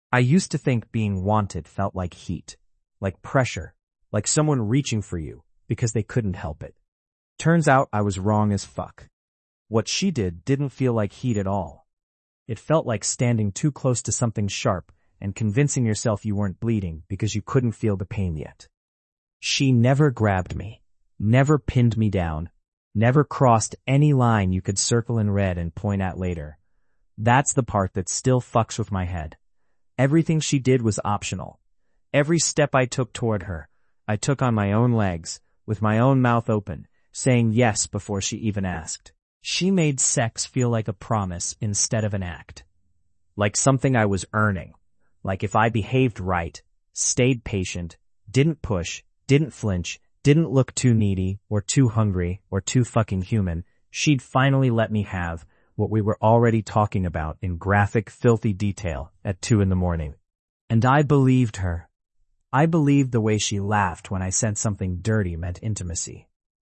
I used to think being wanted felt like heat, like pressure, like someone reaching for you because they couldn't help it. Turns out I was wrong as fuck. What she did didn't feel like heat at all. It felt like standing too close to something sharp and convincing yourself you weren't bleeding because you couldn't feel the pain yet. She never grabbed me, never pinned me down, never crossed any line you could circle in red and point at later. That's the part that still fucks with my head. Everything she did was optional. Every step I took toward her, I took on my own legs, with my own mouth open, saying yes before she even asked. She made sex feel like a promise instead of an act. Like something I was earning. Like if I behaved right, stayed patient, didn't push, didn't flinch, didn't look too needy or too hungry or too fucking human, she'd finally let me have what we were already talking about in graphic, filthy detail at 2 a.m. And I believed her. I believed the way she laughed when I said something dirty meant intimacy.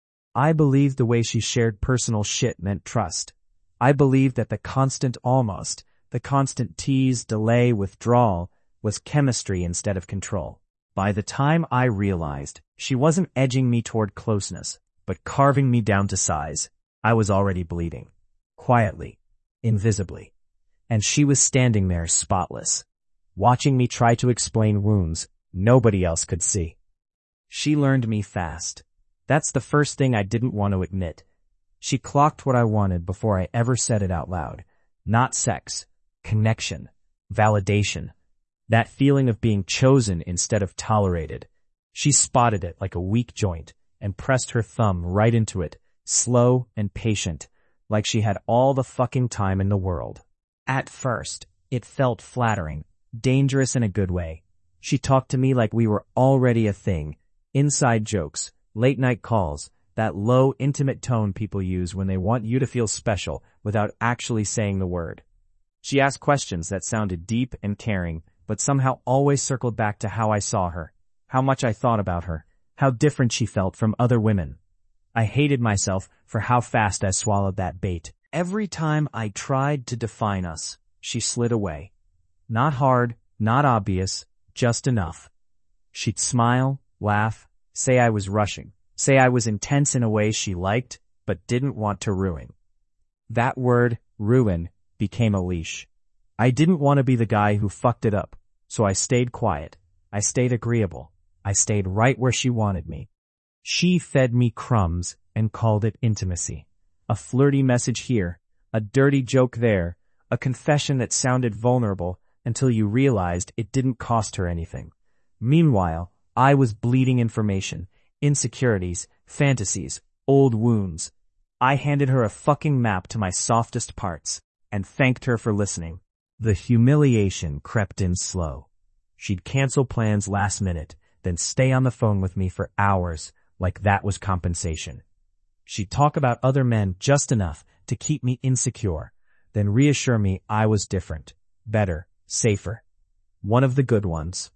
I believed the way she shared personal shit meant trust. I believed that the constant almost, the constant tease, delay, withdrawal, was chemistry instead of control. By the time I realized she wasn't edging me toward closeness, but carving me down to size, I was already bleeding. Quietly, invisibly. And she was standing there spotless, watching me try to explain wounds nobody else could see. She learned me fast. That's the first thing I didn't want to admit. She clocked what I wanted before I ever said it out loud. Not sex, connection, validation. That feeling of being chosen instead of tolerated. She spotted it like a weak joint and pressed her thumb right into it, slow and patient, like she had all the fucking time in the world. At first, it felt flattering, dangerous in a good way. She talked to me like we were already a thing. Inside jokes, late-night calls, that low, intimate tone people use when they want you to feel special without actually saying the word. She asked questions that sounded deep and caring, but somehow always circled back to how I saw her, how much I thought about her, how different she felt from other women. I hated myself for how fast I swallowed that bait. Every time I tried to define us, she slid away. Not hard, not obvious, just enough. She'd smile, laugh, say I was rushing, say I was intense in a way she liked, but didn't want to ruin. That word, ruin, became a leash. I didn't want to be the guy who fucked it up, so I stayed quiet. I stayed agreeable. I stayed right where she wanted me. She fed me crumbs and called it intimacy. A flirty message here, a dirty joke there, a confession that sounded vulnerable until you realized it didn't cost her anything. Meanwhile, I was bleeding information, insecurities, fantasies, old wounds. I handed her a fucking map to my softest parts and thanked her for listening. The humiliation crept in slow. She'd cancel plans last minute, then stay on the phone with me for hours like that was compensation. She'd talk about other men just enough to keep me insecure, then reassure me I was different, better, safer. One of the good ones.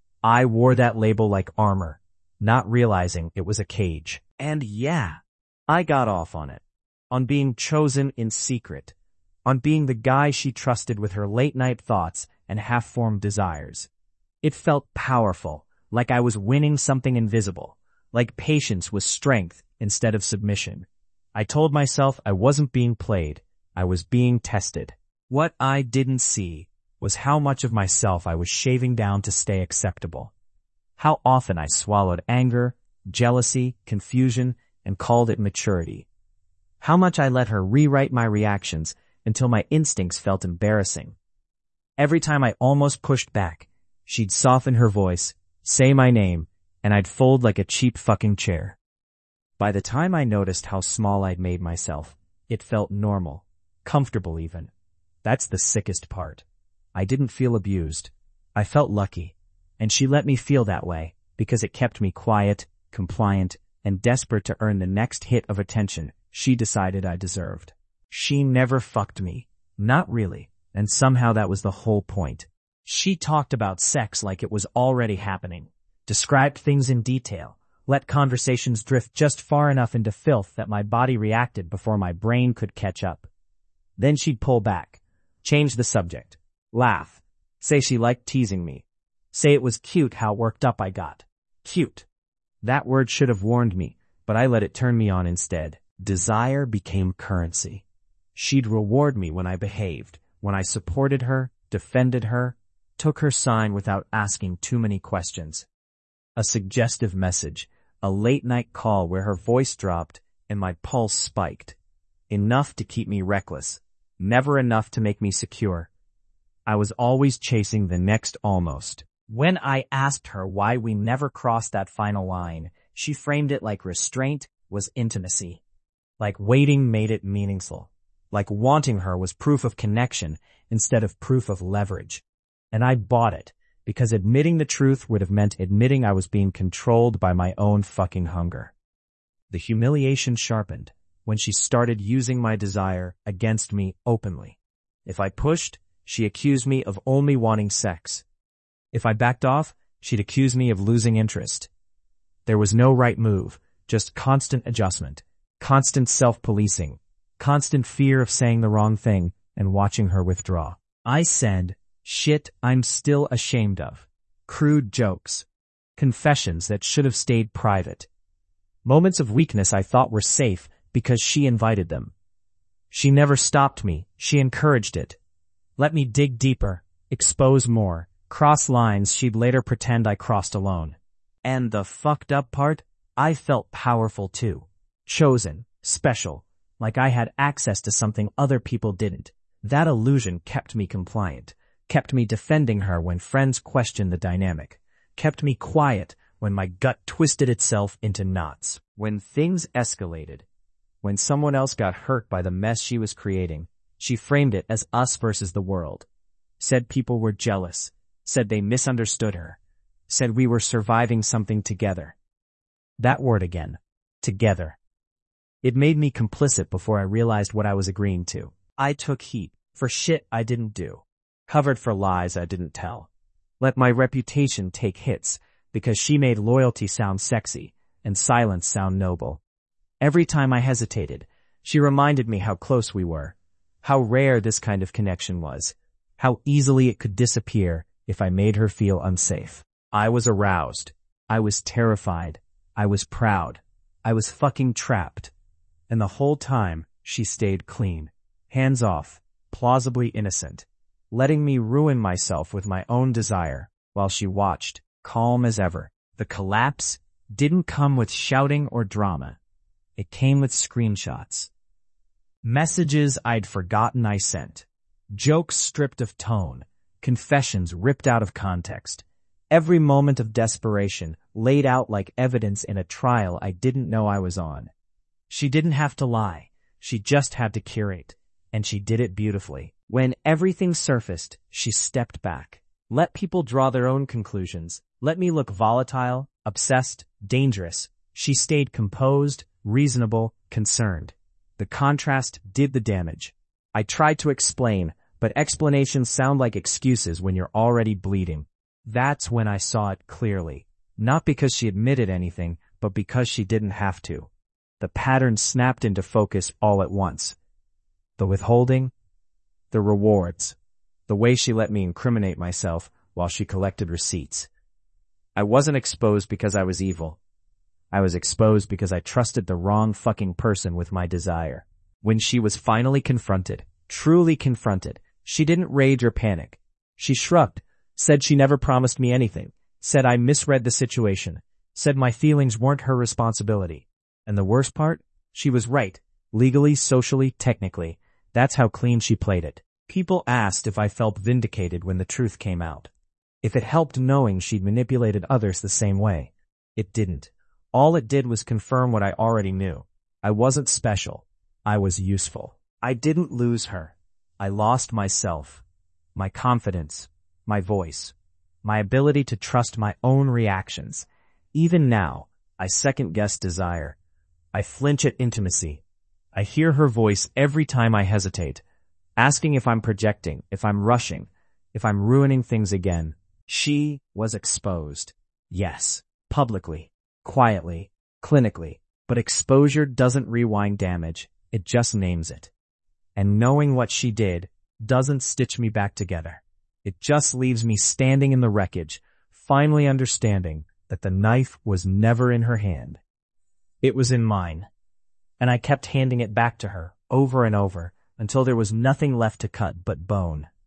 I wore that label like armor, not realizing it was a cage. And yeah, I got off on it. On being chosen in secret. On being the guy she trusted with her late-night thoughts and half-formed desires. It felt powerful, like I was winning something invisible, like patience was strength instead of submission. I told myself I wasn't being played, I was being tested. What I didn't see was how much of myself I was shaving down to stay acceptable. How often I swallowed anger, jealousy, confusion, and called it maturity. How much I let her rewrite my reactions until my instincts felt embarrassing. Every time I almost pushed back, she'd soften her voice, say my name, and I'd fold like a cheap fucking chair. By the time I noticed how small I'd made myself, it felt normal, comfortable even. That's the sickest part. I didn't feel abused. I felt lucky, and she let me feel that way because it kept me quiet, compliant, and desperate to earn the next hit of attention she decided I deserved. She never fucked me. Not really. And somehow that was the whole point. She talked about sex like it was already happening, described things in detail, let conversations drift just far enough into filth that my body reacted before my brain could catch up. Then she'd pull back, change the subject, laugh, Say she liked teasing me. Say it was cute how worked up I got. Cute. That word should have warned me, but I let it turn me on instead. Desire became currency. She'd reward me when I behaved, when I supported her, defended her, took her side without asking too many questions. A suggestive message, a late-night call where her voice dropped and my pulse spiked. Enough to keep me reckless, never enough to make me secure. I was always chasing the next almost. When I asked her why we never crossed that final line, she framed it like restraint was intimacy. Like waiting made it meaningful. Like wanting her was proof of connection instead of proof of leverage. And I bought it, because admitting the truth would have meant admitting I was being controlled by my own fucking hunger. The humiliation sharpened when she started using my desire against me openly. If I pushed, she accused me of only wanting sex. If I backed off, she'd accuse me of losing interest. There was no right move, just constant adjustment, constant self-policing, constant fear of saying the wrong thing and watching her withdraw. I said, shit I'm still ashamed of. Crude jokes. Confessions that should have stayed private. Moments of weakness I thought were safe because she invited them. She never stopped me, she encouraged it. Let me dig deeper, expose more, cross lines she'd later pretend I crossed alone. And the fucked up part? I felt powerful too. Chosen, special, like I had access to something other people didn't. That illusion kept me compliant, kept me defending her when friends questioned the dynamic, kept me quiet when my gut twisted itself into knots. When things escalated, when someone else got hurt by the mess she was creating, she framed it as us versus the world. Said people were jealous, said they misunderstood her, said we were surviving something together. That word again. Together. It made me complicit before I realized what I was agreeing to. I took heat for shit I didn't do. Covered for lies I didn't tell. Let my reputation take hits because she made loyalty sound sexy and silence sound noble. Every time I hesitated, she reminded me how close we were, how rare this kind of connection was, how easily it could disappear if I made her feel unsafe. I was aroused. I was terrified. I was proud. I was fucking trapped. And the whole time, she stayed clean, hands off, plausibly innocent, letting me ruin myself with my own desire while she watched, calm as ever. The collapse didn't come with shouting or drama. It came with screenshots. Messages I'd forgotten I sent. Jokes stripped of tone. Confessions ripped out of context. Every moment of desperation laid out like evidence in a trial I didn't know I was on. She didn't have to lie. She just had to curate. And she did it beautifully. When everything surfaced, she stepped back. Let people draw their own conclusions. Let me look volatile, obsessed, dangerous. She stayed composed, reasonable, concerned. The contrast did the damage. I tried to explain, but explanations sound like excuses when you're already bleeding. That's when I saw it clearly. Not because she admitted anything, but because she didn't have to. The pattern snapped into focus all at once. The withholding, the rewards, the way she let me incriminate myself while she collected receipts. I wasn't exposed because I was evil. I was exposed because I trusted the wrong fucking person with my desire. When she was finally confronted, truly confronted, she didn't rage or panic. She shrugged, said she never promised me anything, said I misread the situation, said my feelings weren't her responsibility. And the worst part? She was right. Legally, socially, technically. That's how clean she played it. People asked if I felt vindicated when the truth came out. If it helped knowing she'd manipulated others the same way. It didn't. All it did was confirm what I already knew. I wasn't special. I was useful. I didn't lose her. I lost myself. My confidence. My voice. My ability to trust my own reactions. Even now, I second-guess desire. I flinch at intimacy. I hear her voice every time I hesitate, asking if I'm projecting, if I'm rushing, if I'm ruining things again. She was exposed. Yes, publicly, quietly, clinically. But exposure doesn't rewind damage, it just names it. And knowing what she did doesn't stitch me back together. It just leaves me standing in the wreckage, finally understanding that the knife was never in her hand. It was in mine, and I kept handing it back to her over and over until there was nothing left to cut but bone.